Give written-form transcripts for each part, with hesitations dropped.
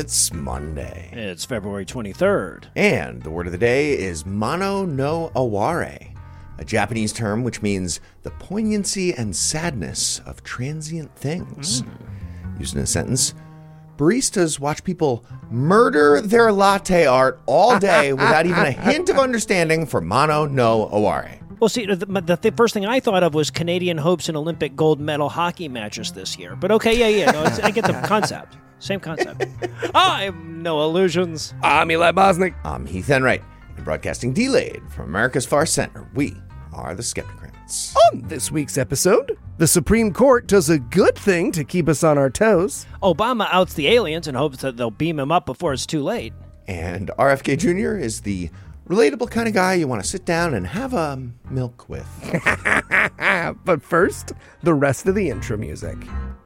It's Monday. It's February 23rd. And the word of the day is mono no aware, a Japanese term which means the poignancy and sadness of transient things. Used in a sentence, baristas watch people murder their latte art all day without even a hint of understanding for mono no aware. Well, see, the first thing I thought of was Canadian hopes in Olympic gold medal hockey matches this year. But okay, yeah. No, I get the concept. Same concept. I'm No Illusions. I'm Eli Bosnick. I'm Heath Enright, and broadcasting delayed from America's Far Center, we are the Skeptocrats. On this week's episode, the Supreme Court does a good thing to keep us on our toes. Obama outs the aliens and hopes that they'll beam him up before it's too late. And RFK Jr. is the relatable kind of guy you want to sit down and have a milk with. But first, the rest of the intro music.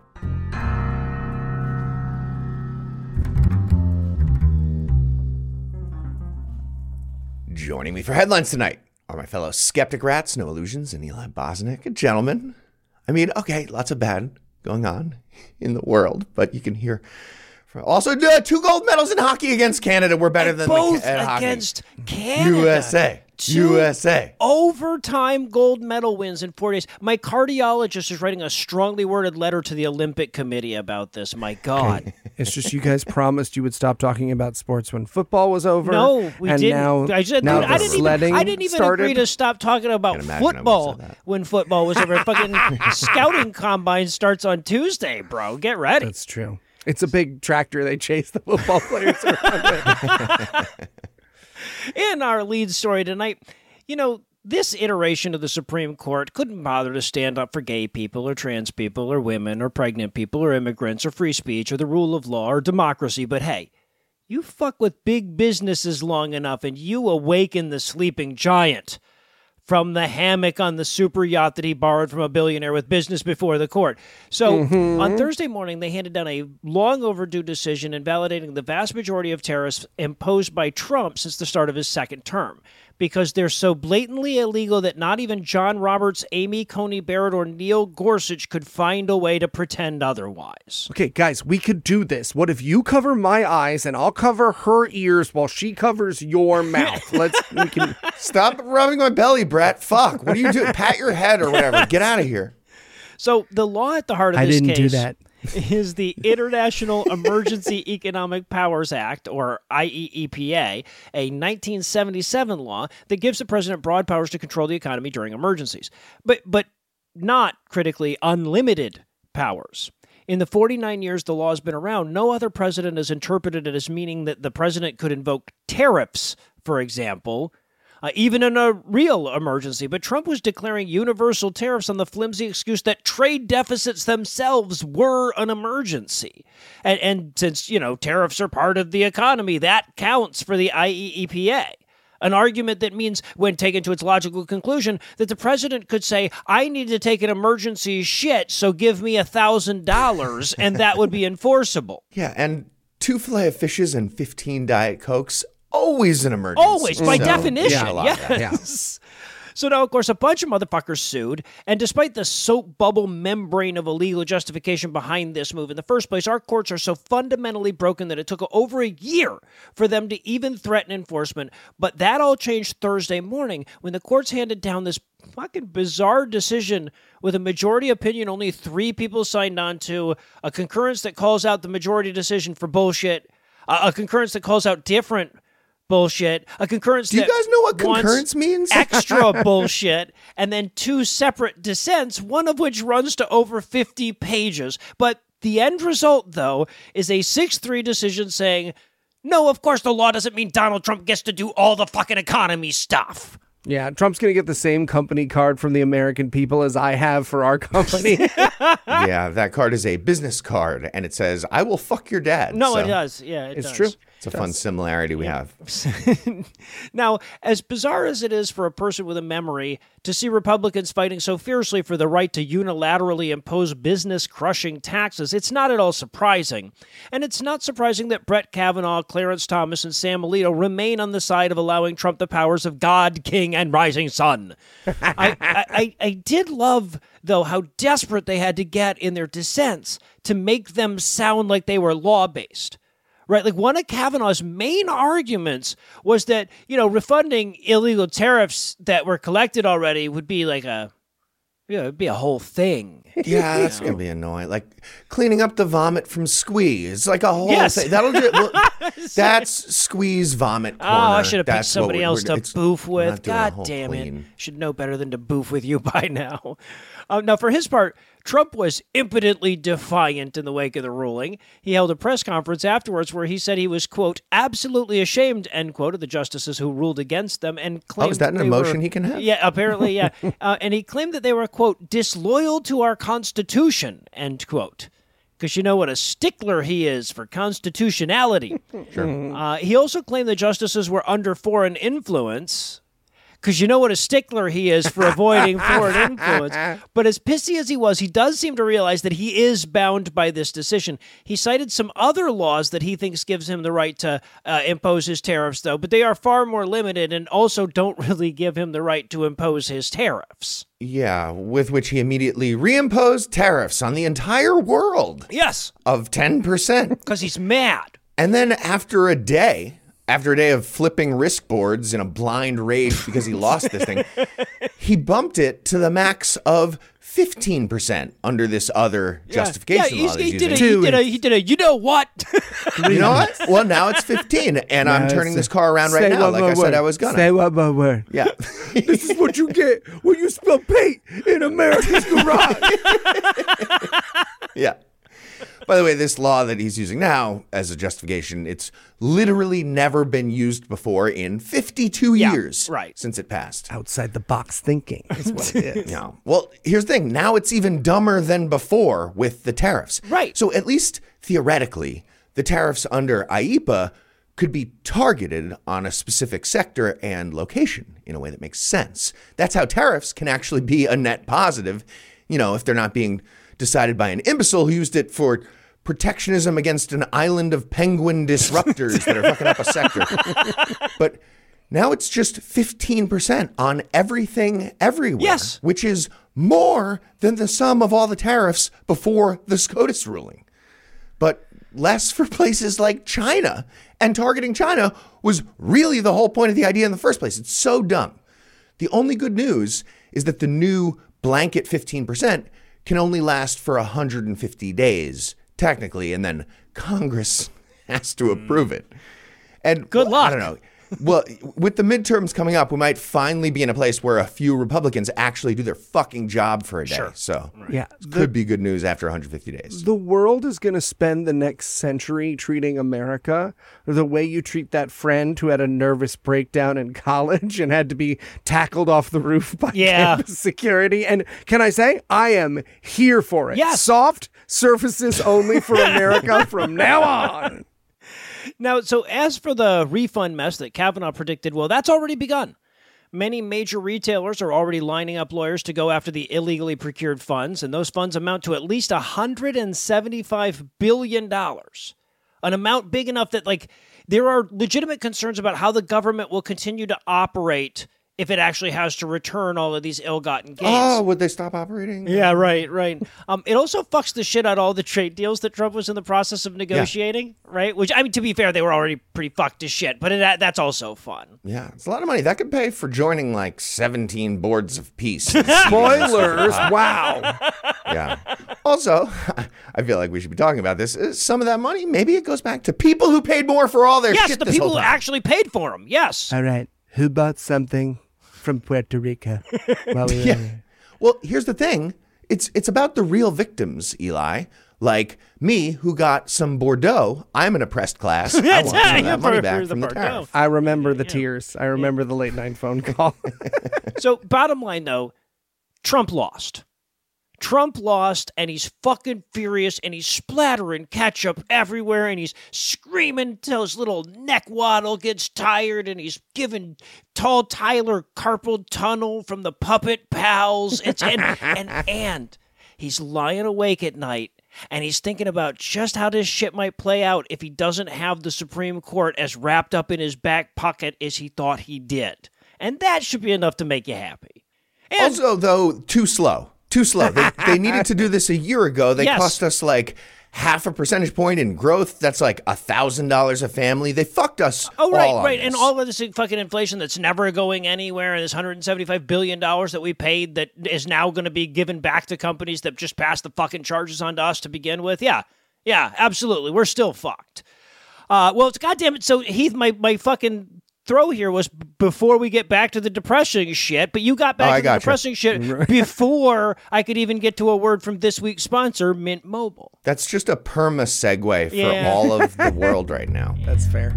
Joining me for headlines tonight are my fellow skeptic rats, No Illusions, and Eli Bosnick. Gentlemen, I mean, okay, lots of bad going on in the world, but you can hear... Also, 2 gold medals in hockey against Canada. We're better than both hockey. Against Canada. USA. 2 USA. Overtime gold medal wins in 4 days. My cardiologist is writing a strongly worded letter to the Olympic Committee about this. My God. Okay. It's just you guys promised you would stop talking about sports when football was over. No, we and didn't. Now, I didn't even started. agree to stop talking about football when football was over. Fucking scouting combine starts on Tuesday, bro. Get ready. That's true. It's a big tractor they chase the football players around with. In our lead story tonight, this iteration of the Supreme Court couldn't bother to stand up for gay people or trans people or women or pregnant people or immigrants or free speech or the rule of law or democracy. But hey, you fuck with big businesses long enough and you awaken the sleeping giant from the hammock on the super yacht that he borrowed from a billionaire with business before the court. So on Thursday morning, they handed down a long overdue decision invalidating the vast majority of tariffs imposed by Trump since the start of his second term, because they're so blatantly illegal that not even John Roberts, Amy Coney Barrett, or Neil Gorsuch could find a way to pretend otherwise. Okay, guys, we could do this. What if you cover my eyes and I'll cover her ears while she covers your mouth? We can Stop rubbing my belly, Brett. Fuck. What are you doing? Pat your head or whatever. Get out of here. So the law at the heart of this I didn't case do that. is the International Emergency Economic Powers Act, or IEEPA, a 1977 law that gives the president broad powers to control the economy during emergencies, but not critically unlimited powers. In the 49 years the law has been around, no other president has interpreted it as meaning that the president could invoke tariffs, for example, even in a real emergency. But Trump was declaring universal tariffs on the flimsy excuse that trade deficits themselves were an emergency. And since, tariffs are part of the economy, that counts for the IEEPA. An argument that means, when taken to its logical conclusion, that the president could say, I need to take an emergency shit, so give me $1,000, and that would be enforceable. Yeah, and 2 Filet-O-Fishes and 15 Diet Cokes, always an emergency. Always, by definition, yeah, yes. So now, of course, a bunch of motherfuckers sued, and despite the soap bubble membrane of illegal justification behind this move in the first place, our courts are so fundamentally broken that it took over a year for them to even threaten enforcement. But that all changed Thursday morning when the courts handed down this fucking bizarre decision with a majority opinion only 3 people signed on to, a concurrence that calls out the majority decision for bullshit, a concurrence that calls out different bullshit, a concurrence. Do you guys know what concurrence means? Extra bullshit, and then 2 separate dissents, one of which runs to over 50 pages. But the end result, though, is a 6-3 decision saying, no, of course the law doesn't mean Donald Trump gets to do all the fucking economy stuff. Yeah, Trump's going to get the same company card from the American people as I have for our company. Yeah, that card is a business card, and it says, I will fuck your dad. No, it does. Yeah, it does. It's true. It's a fun similarity we have. Now, as bizarre as it is for a person with a memory to see Republicans fighting so fiercely for the right to unilaterally impose business-crushing taxes, it's not at all surprising. And it's not surprising that Brett Kavanaugh, Clarence Thomas, and Sam Alito remain on the side of allowing Trump the powers of God, King, and Rising Sun. I did love, though, how desperate they had to get in their dissents to make them sound like they were law-based. Right, like one of Kavanaugh's main arguments was that, refunding illegal tariffs that were collected already would be like it'd be a whole thing. Yeah, that's going to be annoying. Like cleaning up the vomit from Squeeze. Like a whole Yes. thing. That's Squeeze vomit corner. Oh, I should have picked That's what somebody else to boof we're with. not doing a God whole damn it. clean. Should know better than to boof with you by now. Now, for his part, Trump was impotently defiant in the wake of the ruling. He held a press conference afterwards where he said he was, quote, absolutely ashamed, end quote, of the justices who ruled against them and claimed is that an emotion he can have? Yeah, apparently, yeah. And he claimed that they were, quote, disloyal to our Constitution, end quote. Because you know what a stickler he is for constitutionality. Sure. He also claimed the justices were under foreign influence, because you know what a stickler he is for avoiding foreign influence. But as pissy as he was, he does seem to realize that he is bound by this decision. He cited some other laws that he thinks gives him the right to impose his tariffs, though, but they are far more limited and also don't really give him the right to impose his tariffs. Yeah, with which he immediately reimposed tariffs on the entire world Yes, of 10%. because he's mad. And then after a day of flipping risk boards in a blind rage because he lost this thing, he bumped it to the max of 15% under this other justification law that he's using. He did a, you know what? You know what? Well, now it's 15, and I'm turning this car around right now like I said I was gonna. Say one more word. Yeah. This is what you get when you spill paint in America's garage. Yeah. By the way, this law that he's using now as a justification, it's literally never been used before in 52 years since it passed. Outside the box thinking is what it is. Yeah. Well, here's the thing. Now it's even dumber than before with the tariffs. Right. So at least theoretically, the tariffs under IEEPA could be targeted on a specific sector and location in a way that makes sense. That's how tariffs can actually be a net positive, if they're not being decided by an imbecile who used it for protectionism against an island of penguin disruptors that are fucking up a sector. But now it's just 15% on everything everywhere. Yes. Which is more than the sum of all the tariffs before the SCOTUS ruling. But less for places like China. And targeting China was really the whole point of the idea in the first place. It's so dumb. The only good news is that the new blanket 15% can only last for 150 days, technically, and then Congress has to approve it. And Good luck. I don't know. Well, with the midterms coming up, we might finally be in a place where a few Republicans actually do their fucking job for a day. Sure. So Yeah, could be good news after 150 days. the world is going to spend the next century treating America the way you treat that friend who had a nervous breakdown in college and had to be tackled off the roof by campus security. And can I say, I am here for it. Yes. Soft surfaces only for America from now on. Now, so as for the refund mess that Kavanaugh predicted, well, that's already begun. Many major retailers are already lining up lawyers to go after the illegally procured funds, and those funds amount to at least $175 billion. An amount big enough that, there are legitimate concerns about how the government will continue to operate if it actually has to return all of these ill-gotten gains. Oh, would they stop operating? Yeah, right. It also fucks the shit out of all the trade deals that Trump was in the process of negotiating, right? Which, to be fair, they were already pretty fucked as shit, but that's also fun. Yeah, it's a lot of money. That could pay for joining 17 boards of peace. Spoilers. Wow. Yeah. Also, I feel like we should be talking about this. Some of that money, maybe it goes back to people who paid more for all their Yes, shit the this people whole who time. actually paid for them. Yes. All right. Who bought something from Puerto Rico while we were there? Well, here's the thing. It's about the real victims, Eli. Like me, who got some Bordeaux. I'm an oppressed class. I want some of that money back from the tariff. I remember the tears. I remember the late night phone call. So, bottom line, though, Trump lost. Trump lost, and he's fucking furious, and he's splattering ketchup everywhere, and he's screaming till his little neck waddle gets tired, and he's giving tall Tyler carpal tunnel from the Puppet Pals. And he's lying awake at night, and he's thinking about just how this shit might play out if he doesn't have the Supreme Court as wrapped up in his back pocket as he thought he did. And that should be enough to make you happy. And Also, though, too slow. Too slow. They needed to do this a year ago. They Yes. cost us half a percentage point in growth. That's like $1,000 a family. They fucked us. Oh, right, all right. on this. And all of this fucking inflation that's never going anywhere, and this $175 billion that we paid that is now going to be given back to companies that just passed the fucking charges on to us to begin with. Yeah, absolutely. We're still fucked. Well, it's goddamn it. So, Heath, my fucking throw here was before we get back to the depressing shit, but you got back to the depressing shit before I could even get to a word from this week's sponsor, Mint Mobile. That's just a perma segue for all of the world right now. That's fair.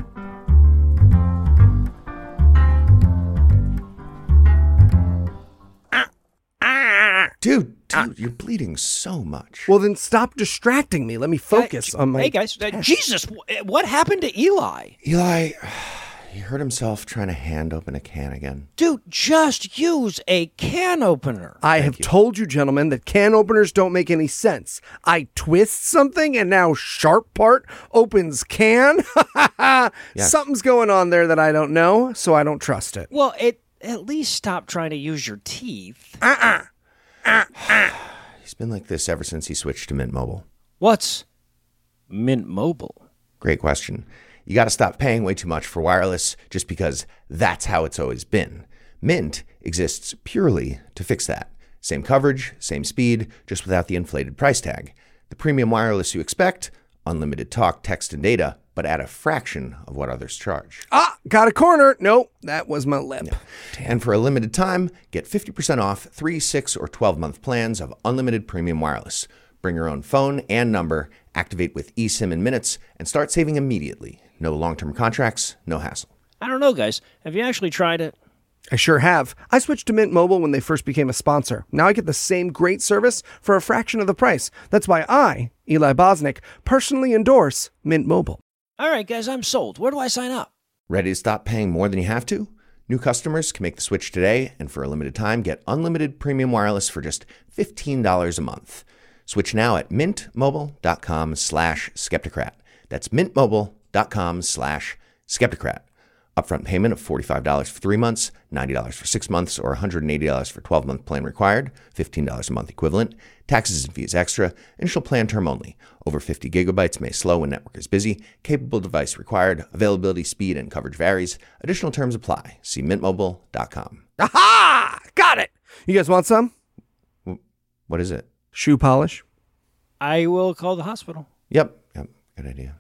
Dude, you're bleeding so much. Well, then stop distracting me. Let me focus on my... Hey, guys. Jesus, what happened to Eli? Eli, he hurt himself trying to hand open a can again. Dude, just use a can opener. I have told you, gentlemen, that can openers don't make any sense. I twist something and now sharp part opens can. Yes. Something's going on there that I don't know, so I don't trust it. Well, at least stop trying to use your teeth. He's been like this ever since he switched to Mint Mobile. What's Mint Mobile? Great question. You got to stop paying way too much for wireless just because that's how it's always been. Mint exists purely to fix that. Same coverage, same speed, just without the inflated price tag. The premium wireless you expect, unlimited talk, text, and data, but at a fraction of what others charge. Got a corner. Nope, that was my lip. Yeah. And for a limited time, get 50% off 3, 6, or 12-month plans of unlimited premium wireless. Bring your own phone and number, activate with eSIM in minutes, and start saving immediately. No long-term contracts, no hassle. I don't know, guys. Have you actually tried it? I sure have. I switched to Mint Mobile when they first became a sponsor. Now I get the same great service for a fraction of the price. That's why I, Eli Bosnick, personally endorse Mint Mobile. All right, guys, I'm sold. Where do I sign up? Ready to stop paying more than you have to? New customers can make the switch today, and for a limited time, get unlimited premium wireless for just $15 a month. Switch now at mintmobile.com/skeptocrat. That's mintmobile.com/skeptocrat. Upfront payment of $45 for 3 months, $90 for 6 months, or $180 for 12-month plan required, $15 a month equivalent. Taxes and fees extra. Initial plan term only. Over 50 gigabytes may slow when network is busy. Capable device required. Availability, speed, and coverage varies. Additional terms apply. See mintmobile.com. Aha! Got it! You guys want some? What is it? Shoe polish. I will call the hospital. Yep. Good idea.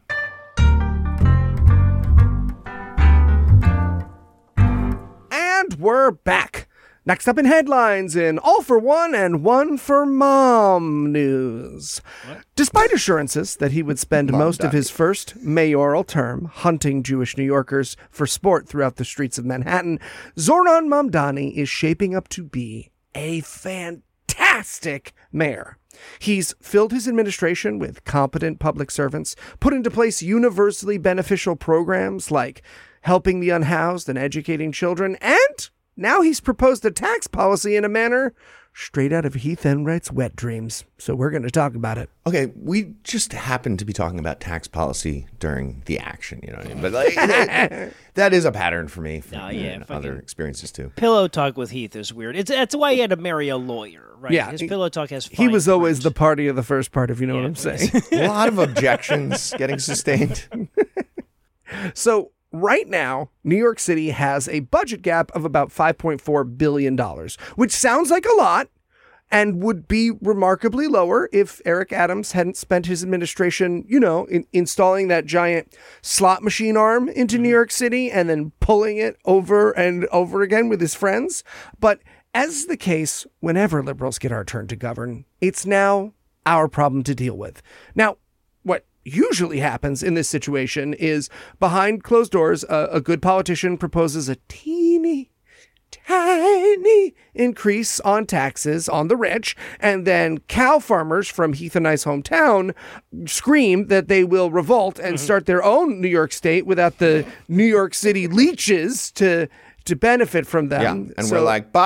And we're back. Next up in headlines in All for One and One for Mom news. What? Despite assurances that he would spend most of his first mayoral term hunting Jewish New Yorkers for sport throughout the streets of Manhattan, Zohran Mamdani is shaping up to be a fantastic mayor. He's filled his administration with competent public servants, put into place universally beneficial programs like helping the unhoused and educating children, and now he's proposed a tax policy in a manner straight out of Heath Enright's wet dreams. So we're going to talk about it. Okay, we just happened to be talking about tax policy during the action, you know what I mean? But like, that is a pattern for me from other experiences too. Pillow talk with Heath is weird. That's why he had to marry a lawyer, right? Yeah, his pillow talk has fine He was always friends. the party of the first part, if you know what I'm saying. A lot of objections getting sustained. So right now, New York City has a budget gap of about $5.4 billion, which sounds like a lot and would be remarkably lower if Eric Adams hadn't spent his administration, installing that giant slot machine arm into New York City and then pulling it over and over again with his friends. But as is the case whenever liberals get our turn to govern, it's now our problem to deal with. Now, what usually happens in this situation is behind closed doors, a good politician proposes a teeny tiny increase on taxes on the rich, and then cow farmers from Heath and I's hometown scream that they will revolt and start their own New York state without the New York City leeches to benefit from them. Yeah, and we're like, bye.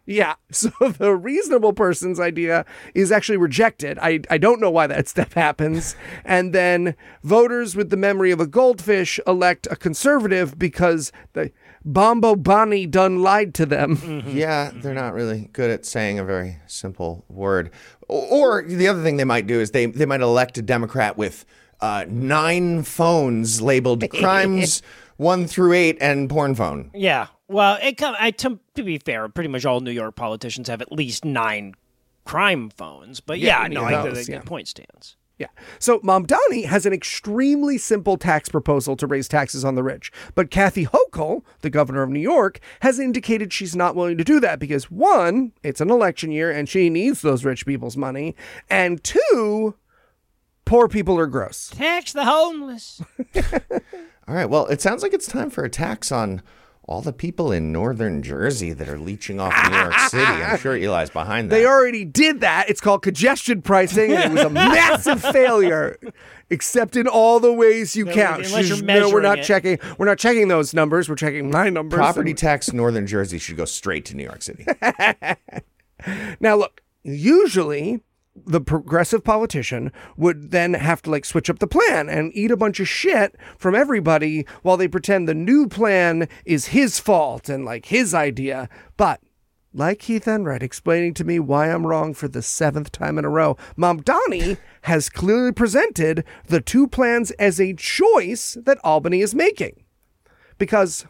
Yeah. So the reasonable person's idea is actually rejected. I don't know why that step happens. And then voters with the memory of a goldfish elect a conservative because the Bombo Bonnie done lied to them. Yeah, they're not really good at saying a very simple word. Or the other thing they might do is they might elect a Democrat with 9 phones labeled crimes 1 through 8 and porn phone. Yeah. Well, to be fair, pretty much all New York politicians have at least 9 crime phones. But the point stands. Yeah. So Mamdani has an extremely simple tax proposal to raise taxes on the rich. But Kathy Hochul, the governor of New York, has indicated she's not willing to do that because 1, it's an election year and she needs those rich people's money. And 2, poor people are gross. Tax the homeless. All right. Well, it sounds like it's time for a tax on all the people in northern Jersey that are leeching off New York City. I'm sure Eli's behind that. They already did that. It's called congestion pricing, and it was a massive failure, except in all the ways you count. Unless you're measuring we're not checking. We're not checking those numbers. We're checking my numbers. Property tax northern Jersey should go straight to New York City. Now, look, usually the progressive politician would then have to switch up the plan and eat a bunch of shit from everybody while they pretend the new plan is his fault and his idea. But like Keith Enright explaining to me why I'm wrong for the 7th time in a row, Mamdani has clearly presented the 2 plans as a choice that Albany is making. Because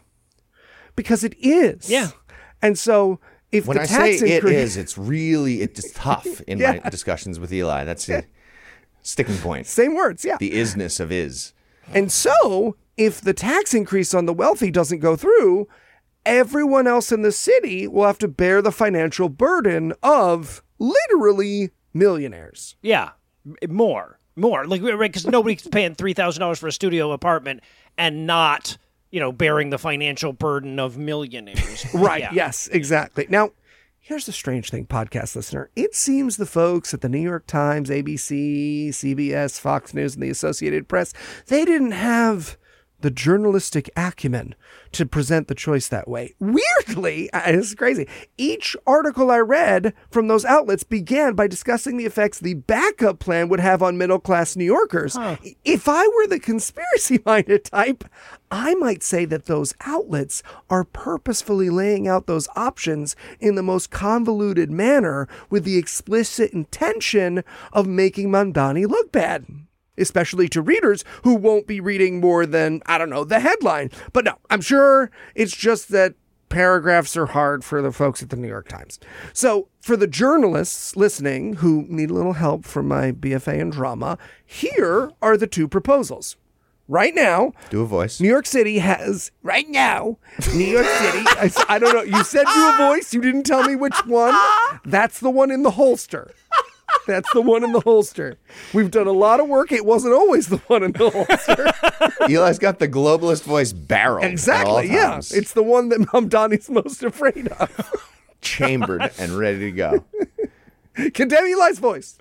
it is. Yeah. And so when I say it is, it's tough in my discussions with Eli. That's a sticking point. Same words, yeah. The isness of is. And so, if the tax increase on the wealthy doesn't go through, everyone else in the city will have to bear the financial burden of literally millionaires. Yeah, more. Because nobody's paying $3,000 for a studio apartment and not bearing the financial burden of millionaires. Right. Yeah. Yes, exactly. Now, here's the strange thing, podcast listener. It seems the folks at the New York Times, ABC, CBS, Fox News, and the Associated Press, they didn't have the journalistic acumen to present the choice that way. Weirdly, it's crazy. Each article I read from those outlets began by discussing the effects the backup plan would have on middle-class New Yorkers. Huh. If I were the conspiracy-minded type, I might say that those outlets are purposefully laying out those options in the most convoluted manner with the explicit intention of making Mamdani look bad. Especially to readers who won't be reading more than, the headline. But no, I'm sure it's just that paragraphs are hard for the folks at the New York Times. So for the journalists listening who need a little help from my BFA in drama, here are the 2 proposals. Right now, do a voice. New York City has, right now, New York City, I don't know, you said do a voice, you didn't tell me which one. That's the one in the holster. That's the one in the holster. We've done a lot of work. It wasn't always the one in the holster. Eli's got the globalist voice barrel. Exactly, yeah. It's the one that Mamdani's most afraid of. Chambered and ready to go. Condemn Eli's voice.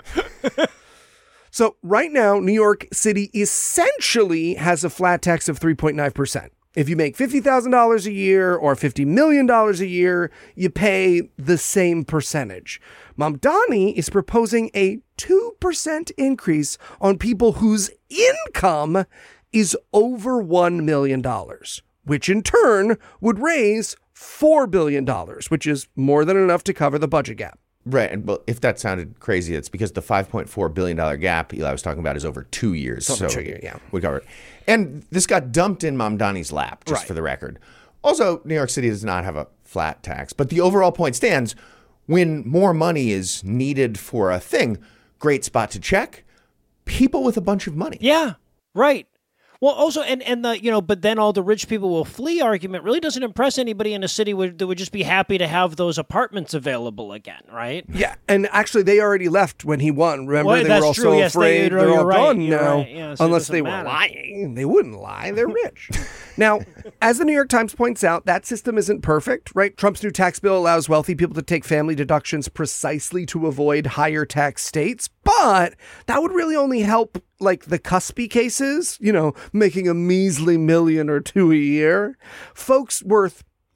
So right now, New York City essentially has a flat tax of 3.9%. If you make $50,000 a year or $50 million a year, you pay the same percentage. Mamdani is proposing a 2% increase on people whose income is over $1 million, which in turn would raise $4 billion, which is more than enough to cover the budget gap. Right. And well, if that sounded crazy, it's because the $5.4 billion gap Eli was talking about is over 2 years. Over 2 years, yeah. We covered it. And this got dumped in Mamdani's lap, just for the record. Also, New York City does not have a flat tax. But the overall point stands, when more money is needed for a thing, great spot to check, people with a bunch of money. Yeah, right. Well, also, and the, but then all the rich people will flee argument really doesn't impress anybody in a city that would just be happy to have those apartments available again, right? Yeah, and actually they already left when he won. Remember, they were all so afraid they're all gone now, unless they were lying. They wouldn't lie. They're rich. Now, as the New York Times points out, that system isn't perfect, right? Trump's new tax bill allows wealthy people to take family deductions precisely to avoid higher tax states, but that would really only help the cuspy cases, making a measly $1 million or $2 million a year. Folks worth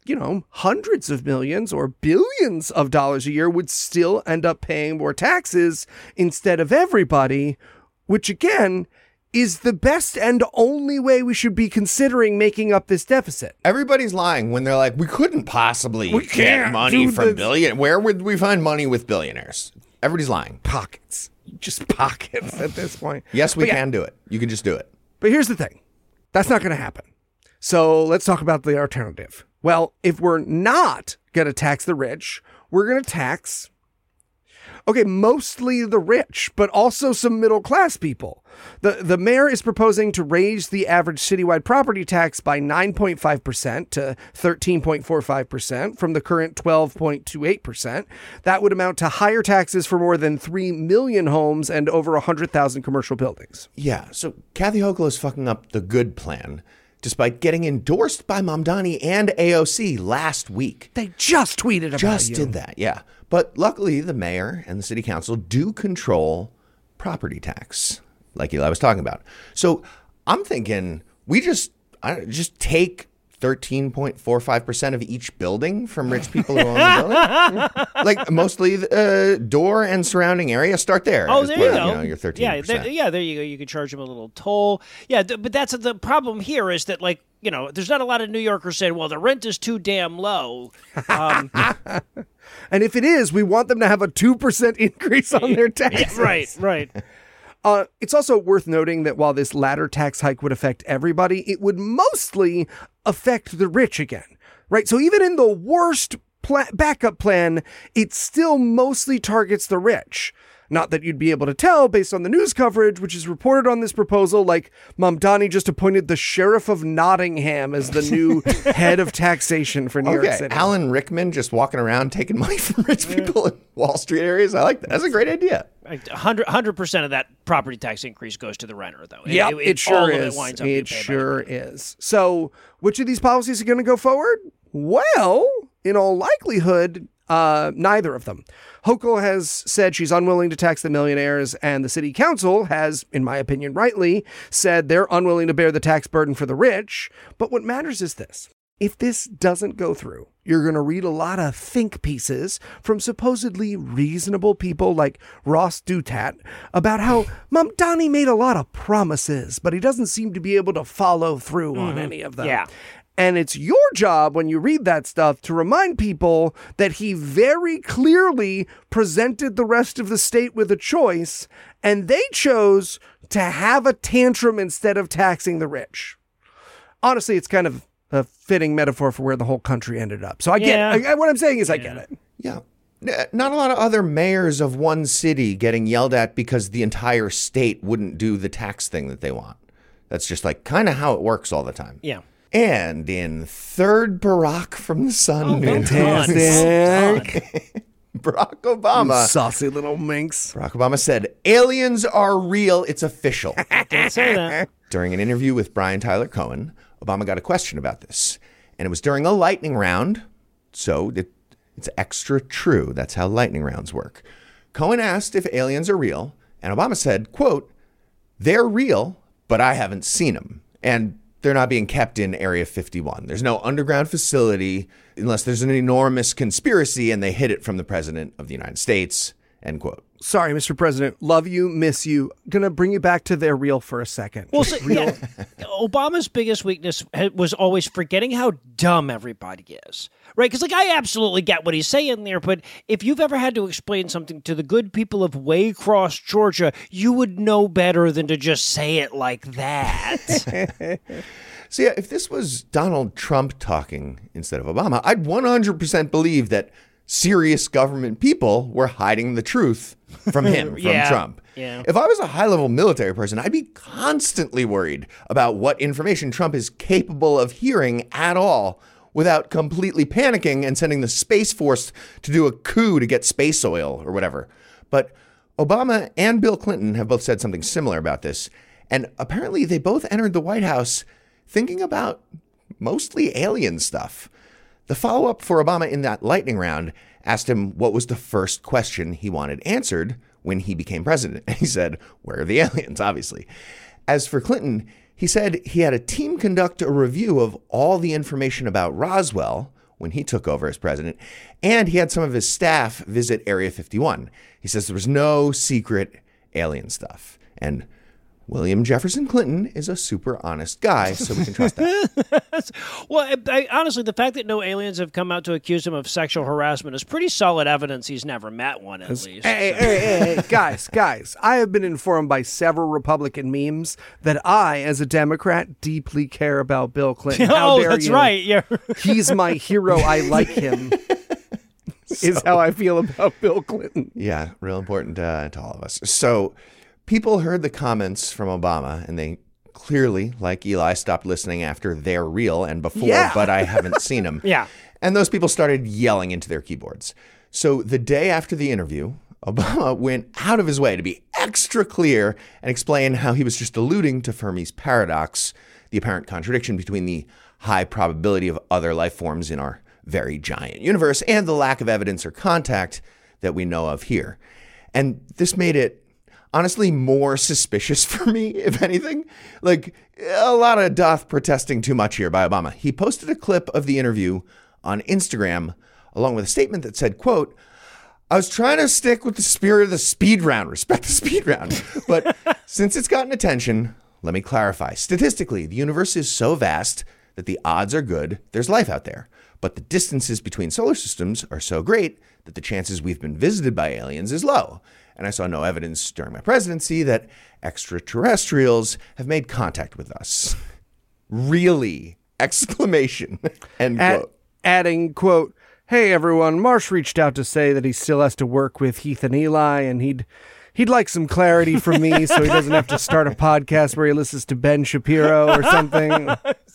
hundreds of millions or billions of dollars a year would still end up paying more taxes instead of everybody, which again is the best and only way we should be considering making up this deficit. Everybody's lying when they're like, we couldn't possibly get money from billionaires. Where would we find money with billionaires? Everybody's lying. Pockets. Just pockets at this point. Yes, we can do it. You can just do it. But here's the thing. That's not going to happen. So let's talk about the alternative. Well, if we're not going to tax the rich, we're going to tax, mostly the rich, but also some middle-class people. The mayor is proposing to raise the average citywide property tax by 9.5% to 13.45% from the current 12.28%. That would amount to higher taxes for more than 3 million homes and over 100,000 commercial buildings. Yeah, so Kathy Hochul is fucking up the good plan, despite getting endorsed by Mamdani and AOC last week. They just tweeted about Just you. did that, yeah. But luckily, the mayor and the city council do control property tax, like Eli was talking about. So I'm thinking we just take 13.45% of each building from rich people who own the building. Like mostly the door and surrounding area. Start there. Oh, there you go. Your 13%. Yeah, there you go. You could charge them a little toll. Yeah, but that's the problem here is that, like, there's not a lot of New Yorkers saying, well, the rent is too damn low. And if it is, we want them to have a 2% increase on their taxes. Right. It's also worth noting that while this latter tax hike would affect everybody, it would mostly affect the rich again, right? So even in the worst backup plan, it still mostly targets the rich. Not that you'd be able to tell based on the news coverage, which is reported on this proposal, like Mamdani just appointed the sheriff of Nottingham as the new head of taxation for New York City. Alan Rickman just walking around taking money from rich people in Wall Street areas. I like that. That's a great idea. 100% of that property tax increase goes to the renter, though. Yeah, it sure is. It sure is. So which of these policies are going to go forward? Well, in all likelihood, neither of them. Hochul has said she's unwilling to tax the millionaires, and the city council has, in my opinion rightly, said they're unwilling to bear the tax burden for the rich. But what matters is this. If this doesn't go through, you're going to read a lot of think pieces from supposedly reasonable people like Ross Douthat about how Mamdani made a lot of promises, but he doesn't seem to be able to follow through on any of them. Yeah. And it's your job when you read that stuff to remind people that he very clearly presented the rest of the state with a choice, and they chose to have a tantrum instead of taxing the rich. Honestly, it's kind of a fitting metaphor for where the whole country ended up. So I get it. What I'm saying is I get it. Yeah. Not a lot of other mayors of one city getting yelled at because the entire state wouldn't do the tax thing that they want. That's just like kind of how it works all the time. Yeah. And in third Barack from the Sun news, Fantastic. Barack Obama. You saucy little minx. Barack Obama said, aliens are real. It's official. Didn't say that. During an interview with Brian Tyler Cohen, Obama got a question about this. And it was during a lightning round. So it's extra true. That's how lightning rounds work. Cohen asked if aliens are real. And Obama said, quote, they're real, but I haven't seen them. And they're not being kept in Area 51. There's no underground facility unless there's an enormous conspiracy and they hid it from the president of the United States, end quote. Sorry, Mr. President. Love you, miss you. Gonna bring you back to they're real for a second. Well, Obama's biggest weakness was always forgetting how dumb everybody is, right? Because, like, I absolutely get what he's saying there, but if you've ever had to explain something to the good people of Waycross, Georgia, you would know better than to just say it like that. So, yeah, if this was Donald Trump talking instead of Obama, I'd 100% believe that serious government people were hiding the truth from him, from Trump. Yeah. If I was a high-level military person, I'd be constantly worried about what information Trump is capable of hearing at all without completely panicking and sending the Space Force to do a coup to get space oil or whatever. But Obama and Bill Clinton have both said something similar about this, and apparently they both entered the White House thinking about mostly alien stuff. The follow-up for Obama in that lightning round asked him what was the first question he wanted answered when he became president. And he said, where are the aliens, obviously. As for Clinton, he said he had a team conduct a review of all the information about Roswell, when he took over as president, and he had some of his staff visit Area 51. He says there was no secret alien stuff. And William Jefferson Clinton is a super honest guy, so we can trust that. Well, honestly, the fact that no aliens have come out to accuse him of sexual harassment is pretty solid evidence he's never met one, at least. Hey, guys, I have been informed by several Republican memes that I, as a Democrat, deeply care about Bill Clinton. How dare that's you? right. Yeah. He's my hero. I like him. Is how I feel about Bill Clinton. Yeah, real important to all of us. So people heard the comments from Obama, and they clearly, like Eli, stopped listening after They're Real and before, but I haven't seen them. Yeah. And those people started yelling into their keyboards. So the day after the interview, Obama went out of his way to be extra clear and explain how he was just alluding to Fermi's paradox, the apparent contradiction between the high probability of other life forms in our very giant universe and the lack of evidence or contact that we know of here. And this made it honestly more suspicious for me, if anything. Like, a lot of doth protesting too much here by Obama. He posted a clip of the interview on Instagram along with a statement that said, quote, "I was trying to stick with the spirit of the speed round, respect the speed round, but since it's gotten attention, let me clarify. Statistically, the universe is so vast that the odds are good there's life out there, but the distances between solar systems are so great that the chances we've been visited by aliens is low. And I saw no evidence during my presidency that extraterrestrials have made contact with us." Really? Exclamation. End quote. Adding, quote, "Hey everyone, Marsh reached out to say that he still has to work with Heath and Eli, and he'd like some clarity from me so he doesn't have to start a podcast where he listens to Ben Shapiro or something."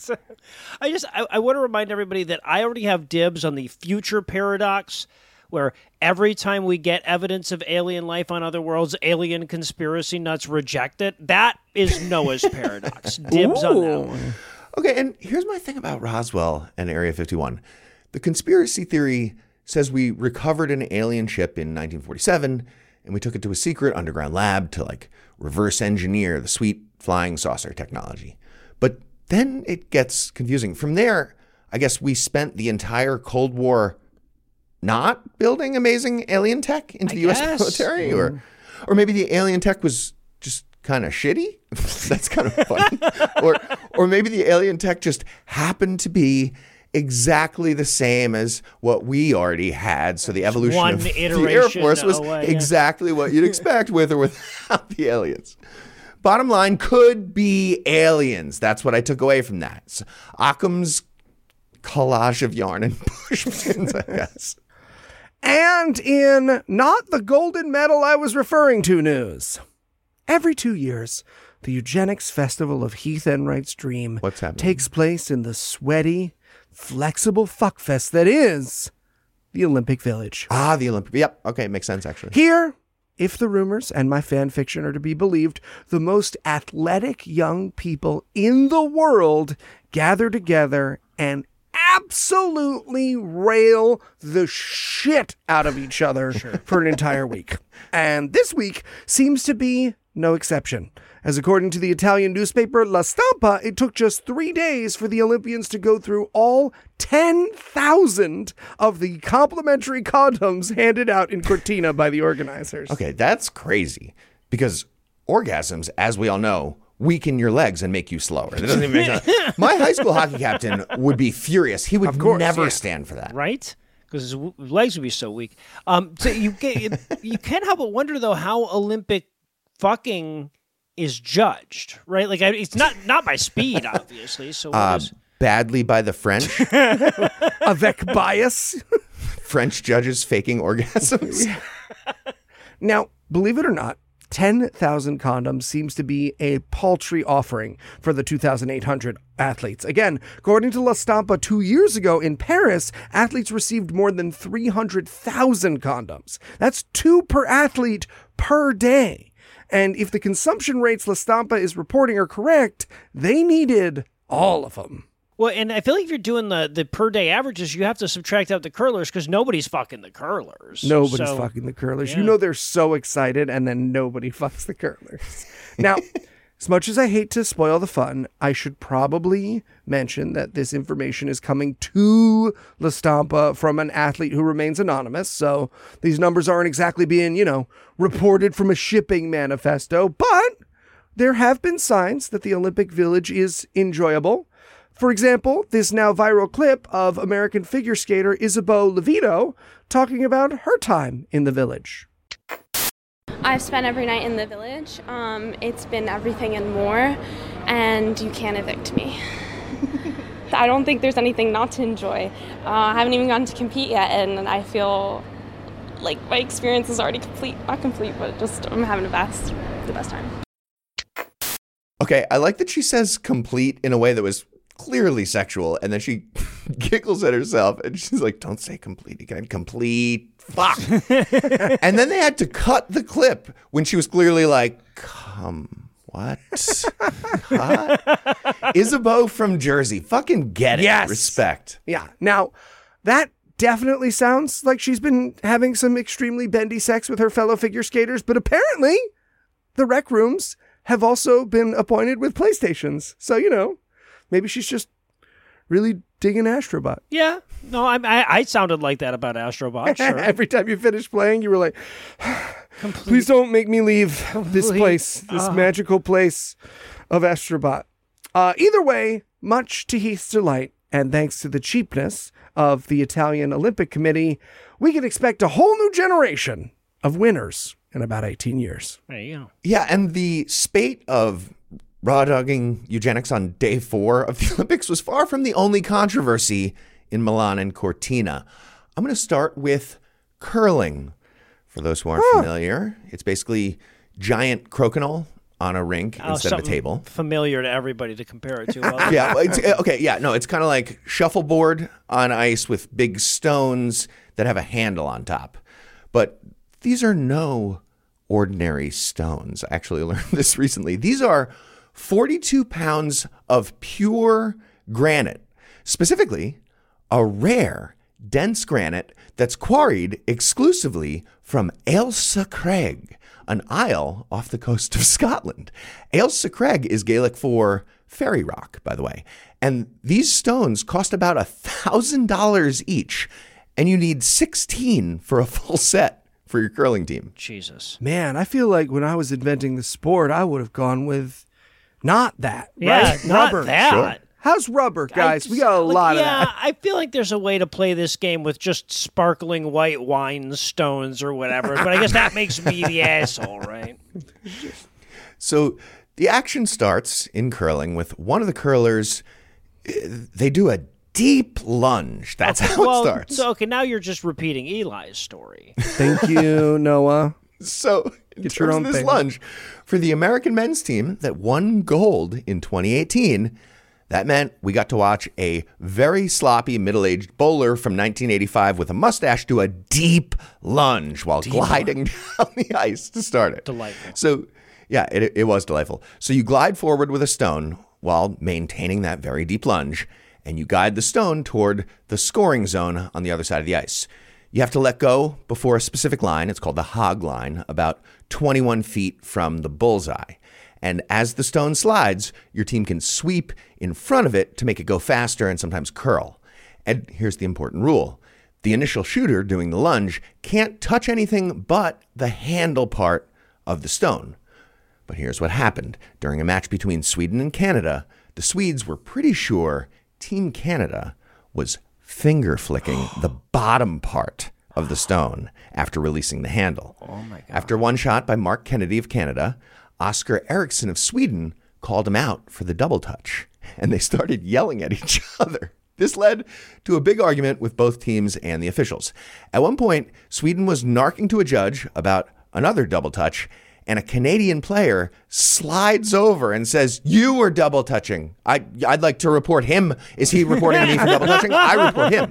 I want to remind everybody that I already have dibs on the future paradox, where every time we get evidence of alien life on other worlds, alien conspiracy nuts reject it. That is Noah's paradox. Dibs on that one. Okay, and here's my thing about Roswell and Area 51. The conspiracy theory says we recovered an alien ship in 1947, and we took it to a secret underground lab to, like, reverse engineer the sweet flying saucer technology. But then it gets confusing. From there, I guess we spent the entire Cold War not building amazing alien tech into the U.S. military, or maybe the alien tech was just kind of shitty. That's kind of funny. or maybe the alien tech just happened to be exactly the same as what we already had. So the evolution of the Air Force was exactly what you'd expect with or without the aliens. Bottom line, could be aliens. That's what I took away from that. It's Occam's collage of yarn and pushpins, I guess. And in not the golden medal I was referring to news, every 2 years, the Eugenics Festival of Heath Enright's dream takes place in the sweaty, flexible fuckfest that is the Olympic Village. Ah, the Olympic. Yep. Okay, makes sense, actually. Here, if the rumors and my fan fiction are to be believed, the most athletic young people in the world gather together and absolutely rail the shit out of each other for an entire week. And this week seems to be no exception. As according to the Italian newspaper La Stampa, it took just 3 days for the Olympians to go through all 10,000 of the complimentary condoms handed out in Cortina by the organizers. Okay, that's crazy, because orgasms, as we all know, weaken your legs and make you slower. That doesn't even make sense. My high school hockey captain would be furious. He would never stand for that. Right? Because his legs would be so weak. So you can't help but wonder, though, how Olympic fucking is judged, right? Like, it's not by speed, obviously. So badly by the French. Avec bias. French judges faking orgasms. Now, believe it or not, 10,000 condoms seems to be a paltry offering for the 2,800 athletes. Again, according to La Stampa, 2 years ago in Paris, athletes received more than 300,000 condoms. That's 2 per athlete per day. And if the consumption rates La Stampa is reporting are correct, they needed all of them. Well, and I feel like if you're doing the per day averages, you have to subtract out the curlers because nobody's fucking the curlers. Nobody's fucking the curlers. Yeah. You know they're so excited, and then nobody fucks the curlers. Now, As much as I hate to spoil the fun, I should probably mention that this information is coming to La Stampa from an athlete who remains anonymous, so these numbers aren't exactly being, reported from a shipping manifesto, but there have been signs that the Olympic Village is enjoyable. For example, this now viral clip of American figure skater Isabeau Levito talking about her time in the village. I've spent every night in the village. It's been everything and more, and you can't evict me. I don't think there's anything not to enjoy. I haven't even gotten to compete yet, and I feel like my experience is already complete. Not complete, but just I'm having the best time. Okay, I like that she says complete in a way that was clearly sexual, and then she giggles at herself, and she's like, don't say complete again. Complete. Fuck. And then they had to cut the clip when she was clearly like, what? Isabeau from Jersey. Fucking get it. Yes. Respect. Yeah. Now, that definitely sounds like she's been having some extremely bendy sex with her fellow figure skaters, but apparently the rec rooms have also been appointed with PlayStations. So, maybe she's just really digging Astrobot. Yeah. No, I sounded like that about Astrobot, sure. Every time you finished playing, you were like, please don't make me leave this place, this magical place of Astrobot. Either way, much to Heath's delight, and thanks to the cheapness of the Italian Olympic Committee, we can expect a whole new generation of winners in about 18 years. There you go. Yeah, and the spate of raw dogging eugenics on day 4 of the Olympics was far from the only controversy in Milan and Cortina. I'm going to start with curling. For those who aren't familiar, it's basically giant crokinole on a rink instead of a table. Familiar to everybody to compare it to. Yeah, it's kind of like shuffleboard on ice with big stones that have a handle on top. But these are no ordinary stones. I actually learned this recently. These are 42 pounds of pure granite, specifically a rare, dense granite that's quarried exclusively from Ailsa Craig, an isle off the coast of Scotland. Ailsa Craig is Gaelic for fairy rock, by the way. And these stones cost about $1,000 each, and you need 16 for a full set for your curling team. Jesus. Man, I feel like when I was inventing the sport, I would have gone with not that. Yeah, right? not rubber. that. Sure. How's rubber, guys? We got a lot of that. I feel like there's a way to play this game with just sparkling white wine stones or whatever, but I guess that makes me the asshole, right? So the action starts in curling with one of the curlers. They do a deep lunge. That's how it starts. So, now you're just repeating Eli's story. Thank you, Noah. So, in Get your terms own of this thing. lunge, for the American men's team that won gold in 2018, that meant we got to watch a very sloppy middle-aged bowler from 1985 with a mustache do a deep lunge while gliding down the ice to start it. Delightful. So, yeah, it was delightful. So you glide forward with a stone while maintaining that very deep lunge, and you guide the stone toward the scoring zone on the other side of the ice. You have to let go before a specific line. It's called the hog line, about 21 feet from the bullseye. And as the stone slides, your team can sweep in front of it to make it go faster and sometimes curl. And here's the important rule. The initial shooter doing the lunge can't touch anything but the handle part of the stone. But here's what happened. During a match between Sweden and Canada, the Swedes were pretty sure Team Canada was finger flicking the bottom part of the stone after releasing the handle. Oh my God. After one shot by Mark Kennedy of Canada, Oscar Eriksson of Sweden called him out for the double touch, and they started yelling at each other. This led to a big argument with both teams and the officials. At one point, Sweden was narking to a judge about another double touch, and a Canadian player slides over and says, "You were double touching. I'd like to report him. Is he reporting me for double touching? I report him."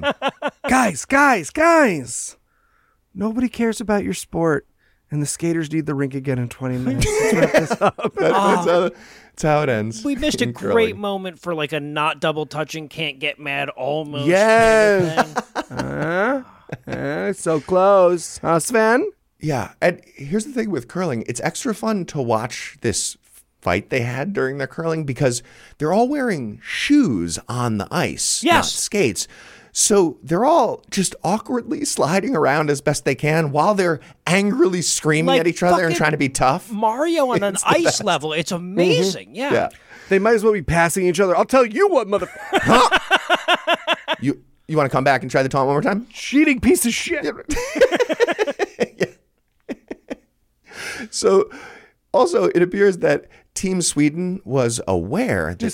Guys. Nobody cares about your sport, and the skaters need the rink again in 20 minutes. Let's wrap this up. That's how it ends. We missed a in great curling. moment for like a not double touching, can't get mad almost. Yes. thing. So close. Huh, Sven? Yeah, and here's the thing with curling. It's extra fun to watch this fight they had during their curling because they're all wearing shoes on the ice, not skates. So they're all just awkwardly sliding around as best they can while they're angrily screaming at each other and trying to be tough. Mario on an ice level. It's amazing. Mm-hmm. Yeah. They might as well be passing each other. I'll tell you what, motherfucker. You want to come back and try the taunt one more time? Cheating piece of shit. So, also, it appears that Team Sweden was aware that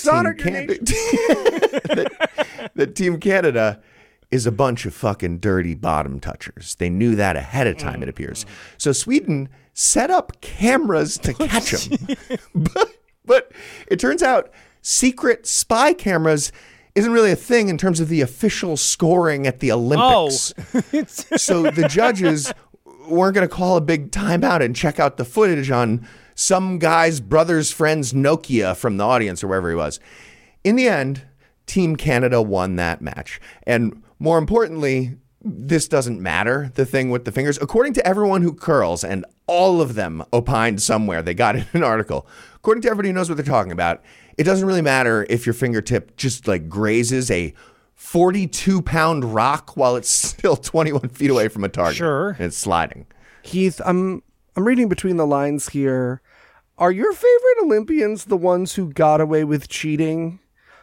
Team Canada is a bunch of fucking dirty bottom touchers. They knew that ahead of time, it appears. So Sweden set up cameras to catch them. But it turns out secret spy cameras isn't really a thing in terms of the official scoring at the Olympics. So the judges weren't going to call a big timeout and check out the footage on some guy's brother's friend's Nokia from the audience or wherever he was. In the end, Team Canada won that match. And more importantly, this doesn't matter, the thing with the fingers. According to everyone who curls, and all of them opined somewhere, they got in an article, according to everybody who knows what they're talking about, it doesn't really matter if your fingertip just like grazes a 42-pound rock while it's still 21 feet away from a target. Sure. And it's sliding. Heath, I'm reading between the lines here. Are your favorite Olympians the ones who got away with cheating?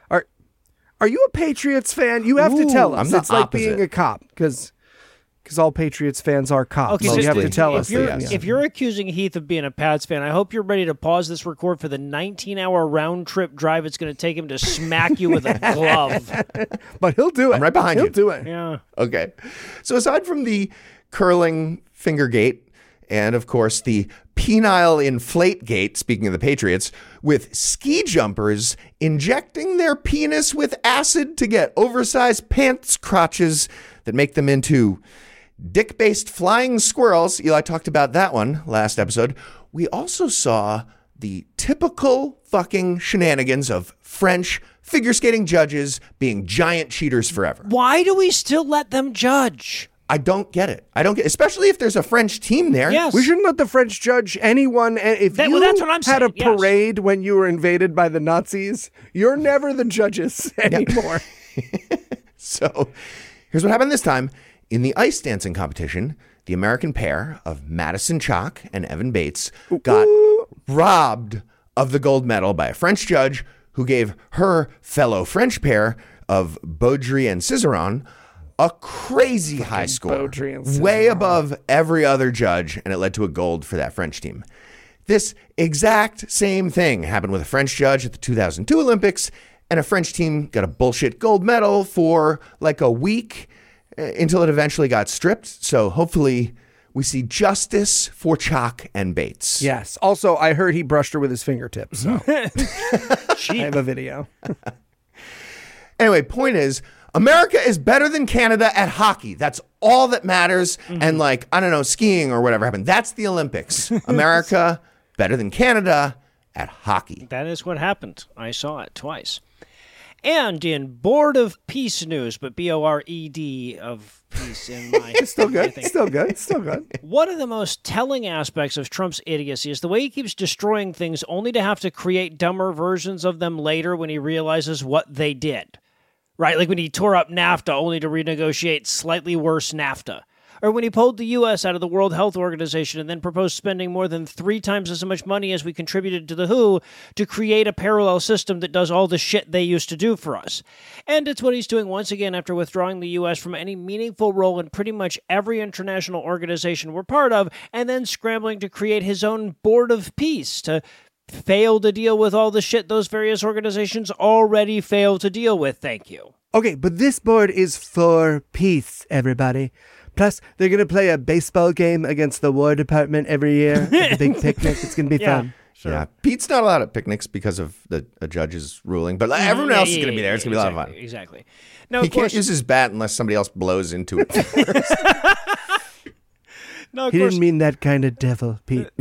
Are you a Patriots fan? You have to tell us. It's like being a cop because all Patriots fans are cops. Okay, so you have to tell us. If you're accusing Heath of being a Pats fan, I hope you're ready to pause this record for the 19-hour round-trip drive it's going to take him to smack you with a glove. But he'll do it. I'm right behind you. He'll do it. Yeah. Okay. So aside from the curling finger gate and, of course, the penile inflate gate, speaking of the Patriots, with ski jumpers injecting their penis with acid to get oversized pants crotches that make them into dick-based flying squirrels. Eli talked about that one last episode. We also saw the typical fucking shenanigans of French figure skating judges being giant cheaters forever. Why do we still let them judge? I don't get it. Especially if there's a French team there. Yes. We shouldn't let the French judge anyone. If that's what I'm saying. Had a parade when you were invaded by the Nazis, you're never the judges anymore. So here's what happened this time. In the ice dancing competition, the American pair of Madison Chock and Evan Bates got robbed of the gold medal by a French judge who gave her fellow French pair of Baudry and Cizeron a crazy high score, way above every other judge, and it led to a gold for that French team. This exact same thing happened with a French judge at the 2002 Olympics, and a French team got a bullshit gold medal for like a week until it eventually got stripped. So hopefully we see justice for Chock and Bates. Yes. Also, I heard he brushed her with his fingertips. So. I have a video. Anyway, point is, America is better than Canada at hockey. That's all that matters. Mm-hmm. And like, I don't know, skiing or whatever happened. That's the Olympics. America better than Canada at hockey. That is what happened. I saw it twice. And in Board of Peace news, but B-O-R-E-D of peace in my... It's still good. Still good. Still good. One of the most telling aspects of Trump's idiocy is the way he keeps destroying things only to have to create dumber versions of them later when he realizes what they did. Right, like when he tore up NAFTA only to renegotiate slightly worse NAFTA. Or when he pulled the U.S. out of the World Health Organization and then proposed spending more than 3 times as much money as we contributed to the WHO to create a parallel system that does all the shit they used to do for us. And it's what he's doing once again after withdrawing the U.S. from any meaningful role in pretty much every international organization we're part of, and then scrambling to create his own Board of Peace to fail to deal with all the shit those various organizations already failed to deal with. Thank you. Okay, but this board is for peace, everybody. Plus, they're going to play a baseball game against the War Department every year at the big picnic. It's going to be fun. Sure. Yeah, Pete's not allowed at picnics because of a judge's ruling, but everyone else is going to be there. It's going to be a lot of fun. Exactly. Now, he can't use his bat unless somebody else blows into it. No, of He course, didn't mean that kind of devil, Pete.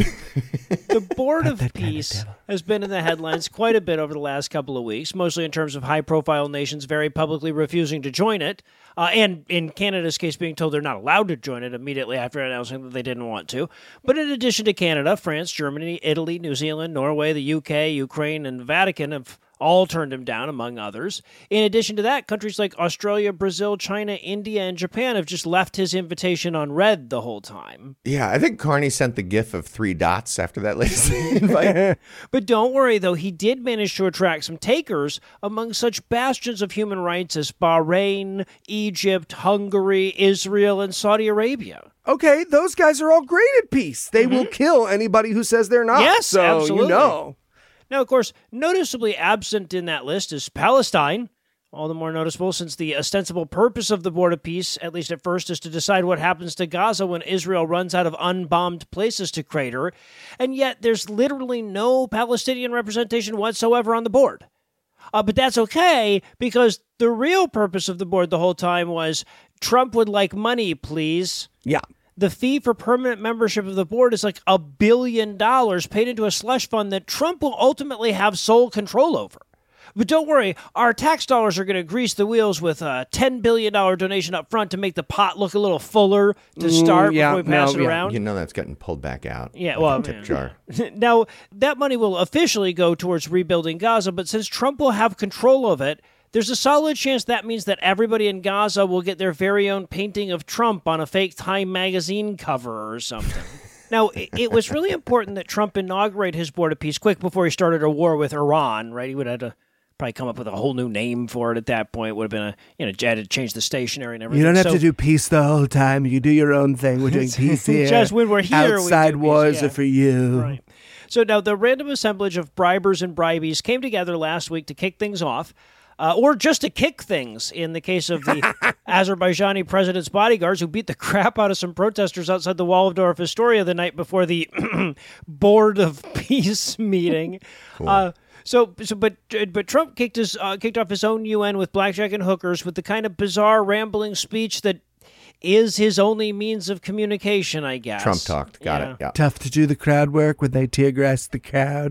the Board of that kind of Peace devil. has been in the headlines quite a bit over the last couple of weeks, mostly in terms of high-profile nations very publicly refusing to join it, and in Canada's case being told they're not allowed to join it immediately after announcing that they didn't want to. But in addition to Canada, France, Germany, Italy, New Zealand, Norway, the UK, Ukraine, and the Vatican have all turned him down, among others. In addition to that, countries like Australia, Brazil, China, India, and Japan have just left his invitation unread the whole time. Yeah, I think Carney sent the gif of 3 dots after that latest invite. But don't worry, though, he did manage to attract some takers among such bastions of human rights as Bahrain, Egypt, Hungary, Israel, and Saudi Arabia. Okay, those guys are all great at peace. They will kill anybody who says they're not. Yes, so absolutely. you know. Now, of course, noticeably absent in that list is Palestine. All the more noticeable since the ostensible purpose of the Board of Peace, at least at first, is to decide what happens to Gaza when Israel runs out of unbombed places to crater. And yet there's literally no Palestinian representation whatsoever on the board. But that's okay, because the real purpose of the board the whole time was Trump would like money, please. Yeah. The fee for permanent membership of the board is like $1 billion paid into a slush fund that Trump will ultimately have sole control over. But don't worry, our tax dollars are going to grease the wheels with a $10 billion donation up front to make the pot look a little fuller to start before we pass it around. You know that's getting pulled back out. Yeah, like well, a tip jar. Now, that money will officially go towards rebuilding Gaza, but since Trump will have control of it, there's a solid chance that means that everybody in Gaza will get their very own painting of Trump on a fake Time magazine cover or something. Now, it was really important that Trump inaugurate his Board of Peace quick before he started a war with Iran, right? He would have to probably come up with a whole new name for it at that point. It would have been had to change the stationery and everything. You don't have to do peace the whole time. You do your own thing. We're doing peace here. Just when we're here, outside we do wars peace, yeah. are for you. Right. So now the random assemblage of bribers and bribees came together last week to kick things off. Or just to kick things, in the case of the Azerbaijani president's bodyguards who beat the crap out of some protesters outside the Waldorf Astoria the night before the Board of Peace meeting. Cool. But Trump kicked off his own UN with blackjack and hookers with the kind of bizarre, rambling speech that is his only means of communication, I guess. Trump talked. Got it. Yeah. Tough to do the crowd work when they tear gas the crowd.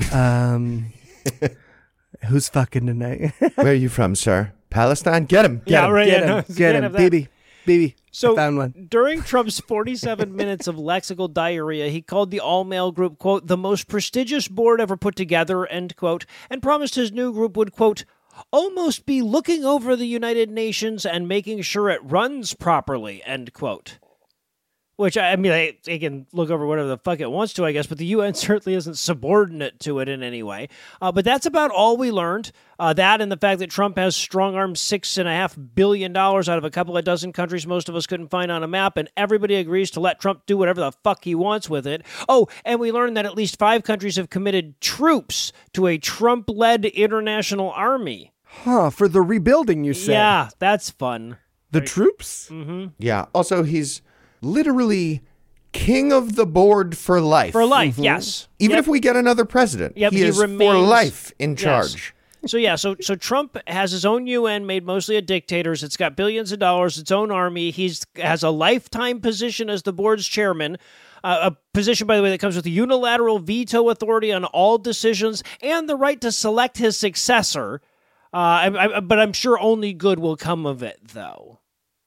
Who's fucking tonight? Where are you from, sir? Palestine? Get him. Get him. Get him. BB. So I found one. During Trump's 47 minutes of lexical diarrhea, he called the all-male group, quote, the most prestigious board ever put together, end quote, and promised his new group would, quote, almost be looking over the United Nations and making sure it runs properly, end quote. Which, I mean, it can look over whatever the fuck it wants to, I guess, but the UN certainly isn't subordinate to it in any way. But that's about all we learned. That and the fact that Trump has strong-armed $6.5 billion out of a couple of dozen countries most of us couldn't find on a map, and everybody agrees to let Trump do whatever the fuck he wants with it. Oh, and we learned that at least 5 countries have committed troops to a Trump-led international army. Huh, for the rebuilding, you say? Yeah, that's fun. The troops? Mm-hmm. Yeah. Also, he's literally king of the board for life. For life, yes. Even if we get another president, he is remains for life in charge. Yes. So Trump has his own UN made mostly of dictators. It's got billions of dollars, its own army. He has a lifetime position as the board's chairman, a position, by the way, that comes with unilateral veto authority on all decisions and the right to select his successor. But I'm sure only good will come of it, though.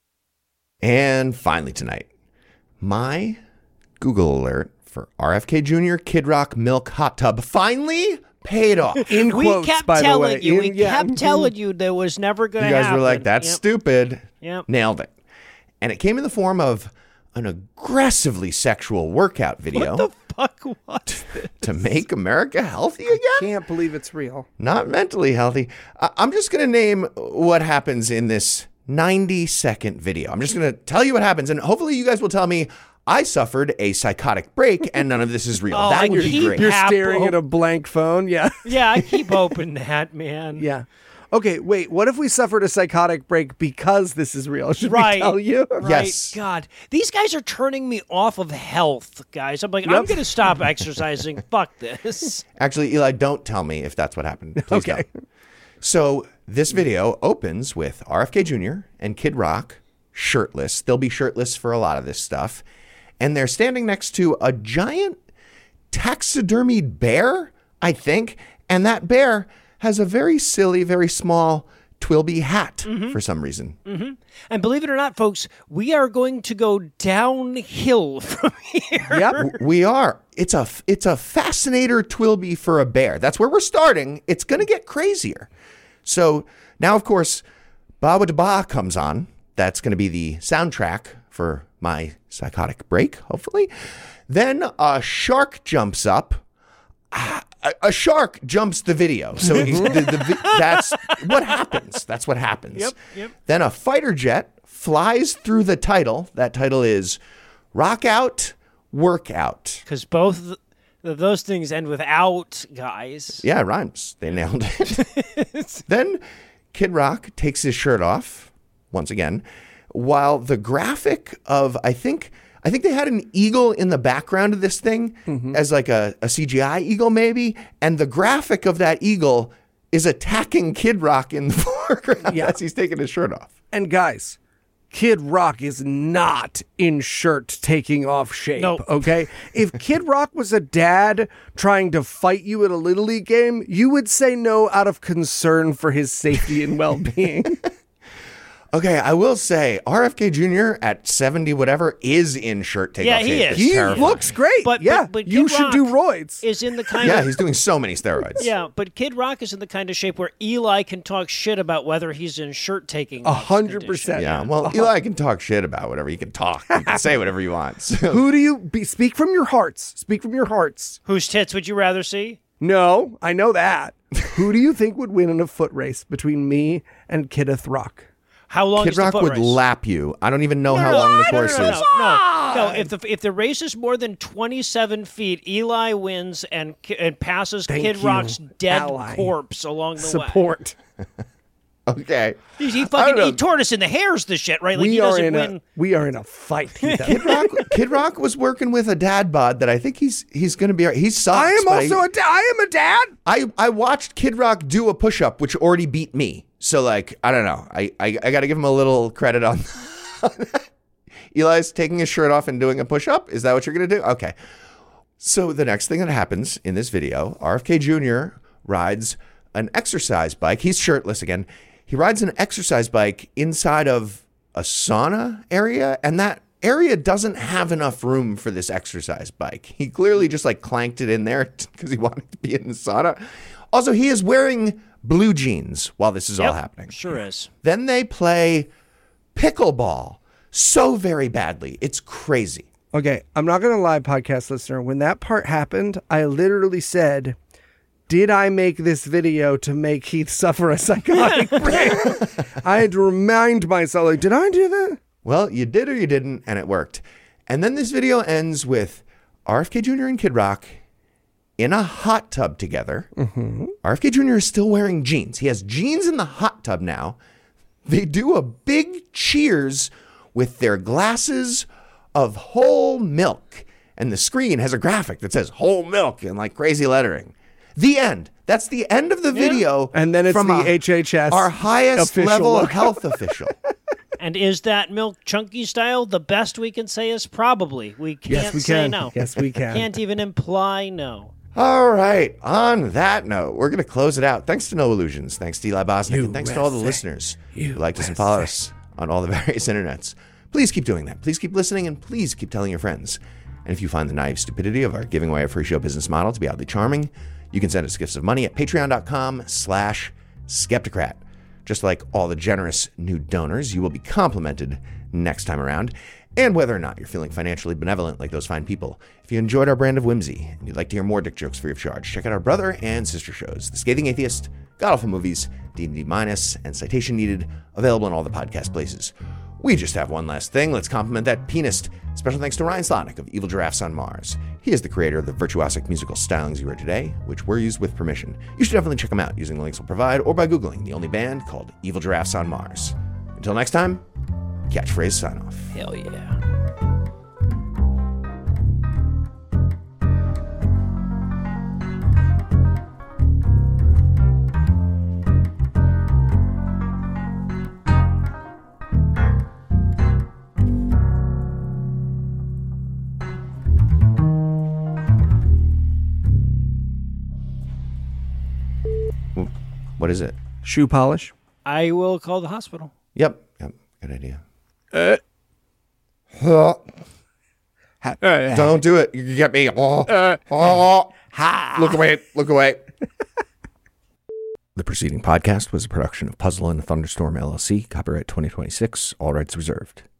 And finally tonight, my Google alert for RFK Jr. Kid Rock Milk Hot Tub finally paid off. In quotes, by the way. We kept telling you that was never going to happen. You guys were like, that's stupid. Yep. Nailed it. And it came in the form of an aggressively sexual workout video. What the fuck was this? To make America healthy again? Can't believe it's real. Not mentally healthy. I'm just going to name what happens in this 90-second video. I'm just going to tell you what happens, and hopefully you guys will tell me I suffered a psychotic break and none of this is real. That would be great. You're staring at a blank phone? Yeah. Yeah, I keep hoping that, man. Yeah. Okay, wait, what if we suffered a psychotic break because this is real? Should we tell you? Right. Yes. God, these guys are turning me off of health, guys. I'm like, I'm going to stop exercising. Fuck this. Actually, Eli, don't tell me if that's what happened. Please don't. So this video opens with RFK Jr. and Kid Rock shirtless. They'll be shirtless for a lot of this stuff. and they're standing next to a giant taxidermied bear, I think, and that bear has a very silly, very small Twilby hat for some reason. And believe it or not, folks, we are going to go downhill from here. Yep. We are. It's a fascinator Twilby for a bear. That's where we're starting. It's going to get crazier. So now, of course, Bawa Da Ba comes on. That's going to be the soundtrack for my psychotic break, hopefully. Then a shark jumps up. A shark jumps the video. So that's what happens. That's what happens. Yep. Then a fighter jet flies through the title. That title is Rock Out, Work Out. Because both of those things end with out, guys. Yeah, it rhymes. They nailed it. Then Kid Rock takes his shirt off once again, while the graphic of, I think they had an eagle in the background of this thing as like a CGI eagle maybe, and the graphic of that eagle is attacking Kid Rock in the foreground as he's taking his shirt off. And guys, Kid Rock is not in shirt taking off shape, Nope. okay? If Kid Rock was a dad trying to fight you at a Little League game, you would say no out of concern for his safety and well-being. Okay, I will say RFK Jr. at 70 whatever is in shirt take off shape. he is. It's He terrifying. looks great. But you Kid should do Rock roids. is in the kind Yeah, of he's doing so many steroids. Yeah, but Kid Rock is in the kind of shape where Eli can talk shit about whether he's in shirt taking. 100%. Yeah, well, Eli can talk shit about whatever. He can talk. He can say whatever he wants. Who do you speak from your hearts? Speak from your hearts. Whose tits would you rather see? No, I know that. Who do you think would win in a foot race between me and Kideth Rock? How long Kid is the Rock foot would race? lap you. I don't even know how long the course is. No. If the race is more than 27 feet, Eli wins and passes Kid you, Rock's dead ally. corpse along the way. Support. Okay. He I fucking don't know. he tortoise in the hairs this shit, right? Like he doesn't win. We are in a fight. Kid Rock was working with a dad bod that I think he's going to be. He sucks. I am but also I am a dad. I watched Kid Rock do a push-up, which already beat me. So, like, I don't know. I got to give him a little credit on that. Eli's taking his shirt off and doing a push-up. Is that what you're going to do? Okay. So the next thing that happens in this video, RFK Jr. rides an exercise bike. He's shirtless again. He rides an exercise bike inside of a sauna area, and that area doesn't have enough room for this exercise bike. He clearly just like clanked it in there because he wanted to be in the sauna. Also, he is wearing blue jeans while this is all happening. Sure is. Then they play pickleball so very badly. It's crazy. Okay, I'm not going to lie, podcast listener. When that part happened, I literally said, did I make this video to make Heath suffer a psychotic break? I had to remind myself, like, did I do that? Well, you did or you didn't, and it worked. And then this video ends with RFK Jr. and Kid Rock in a hot tub together. RFK Jr. is still wearing jeans. He has jeans in the hot tub now. They do a big cheers with their glasses of whole milk. And the screen has a graphic that says whole milk in like crazy lettering. The end. That's the end of the video. And then it's from the HHS our highest official level logo. health official. And is that milk chunky style? The best we can say is probably. We can't Yes, we say can. no. Yes, we can. Can't even imply no. All right. On that note, we're going to close it out. Thanks to No Illusions. Thanks to Eli Bosnick. And thanks to all the listeners who liked us and follow us on all the various internets. Please keep doing that. Please keep listening, and please keep telling your friends. And if you find the naive stupidity of our giving away a free show business model to be oddly charming, you can send us gifts of money at patreon.com/Skeptocrat. Just like all the generous new donors, you will be complimented next time around. And whether or not you're feeling financially benevolent like those fine people, if you enjoyed our brand of whimsy and you'd like to hear more dick jokes free of charge, check out our brother and sister shows, The Scathing Atheist, God-Awful Movies, D&D Minus, and Citation Needed, available in all the podcast places. We just have one last thing. Let's compliment that pianist. Special thanks to Ryan Slotnick of Evil Giraffes on Mars. He is the creator of the virtuosic musical stylings you heard today, which were used with permission. You should definitely check them out using the links we'll provide or by Googling the only band called Evil Giraffes on Mars. Until next time, catchphrase sign off. Hell yeah. What is it? Shoe polish. I will call the hospital. Yep. Good idea. Don't do it. You get me. Look away. Look away. The preceding podcast was a production of Puzzle and a Thunderstorm LLC. Copyright 2026. All rights reserved.